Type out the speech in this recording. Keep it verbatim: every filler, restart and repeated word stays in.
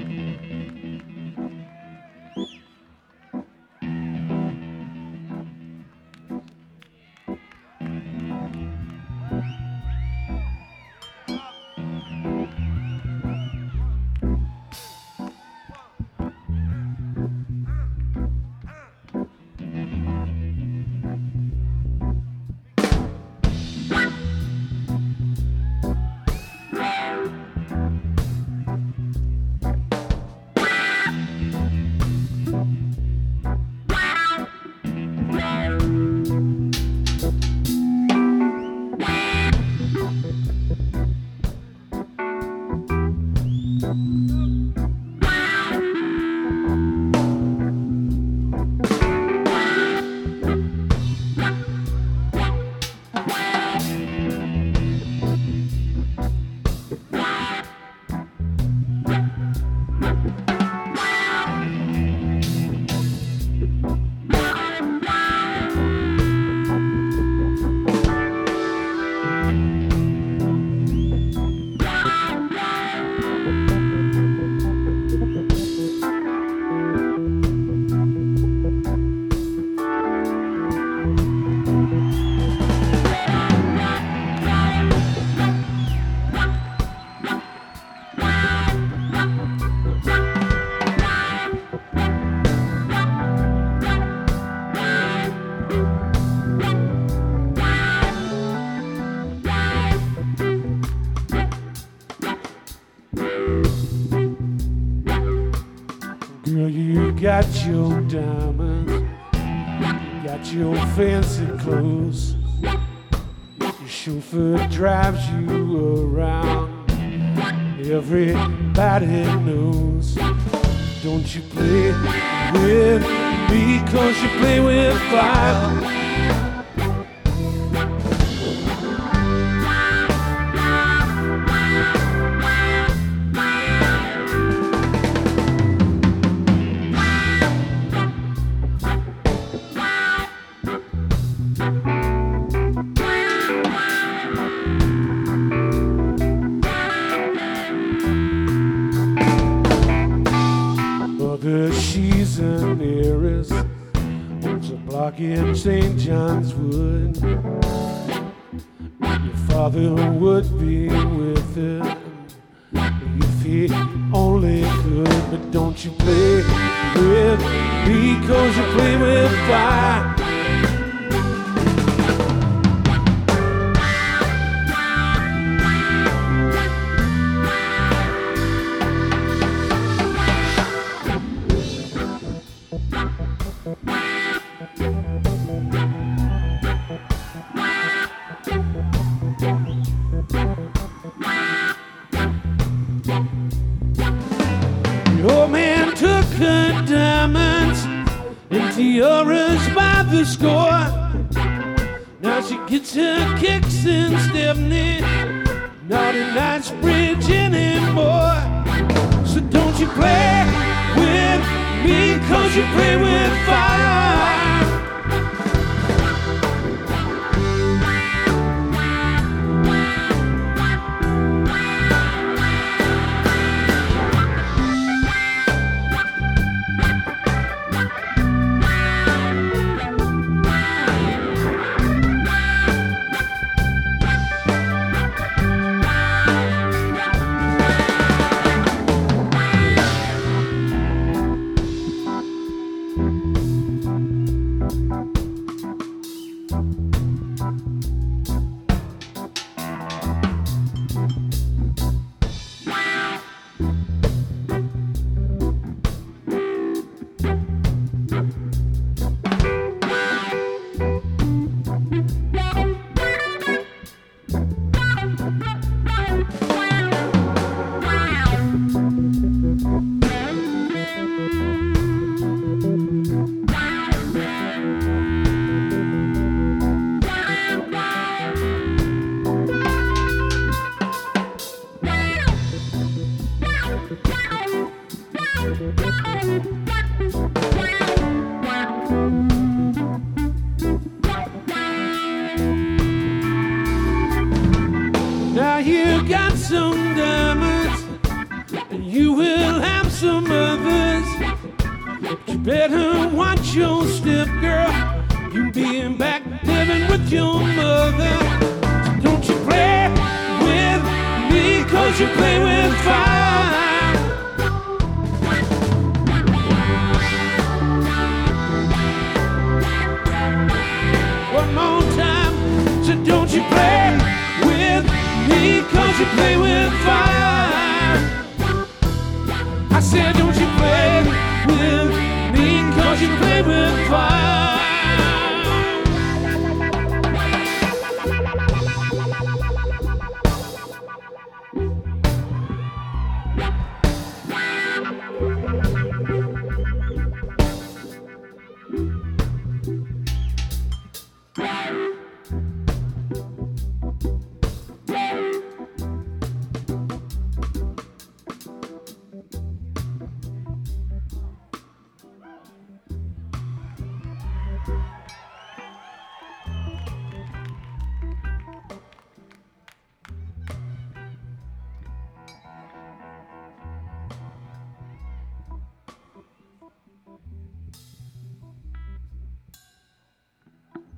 Girl, you got your diamonds, you got your fancy clothes. Your chauffeur drives you around, everybody knows. Don't you play with me, 'cause you play with fire. She's an heiress, owns a block in Saint John's Wood. Your father would be with her if he only could. But don't you play with me, 'cause you play with fire. Your man took her diamonds and tiaras by the score. Now she gets her kicks in Stepney, not in Knightsbridge anymore. So don't you play with me, 'cause you play with fire. Now you got some diamonds, and you will have better watch your step, girl. You being back living with your mother. So don't you play with me, cause you play with fire. One more time, so don't you play with me, cause you play with fire. I said don't you play with me, cause you play with fire.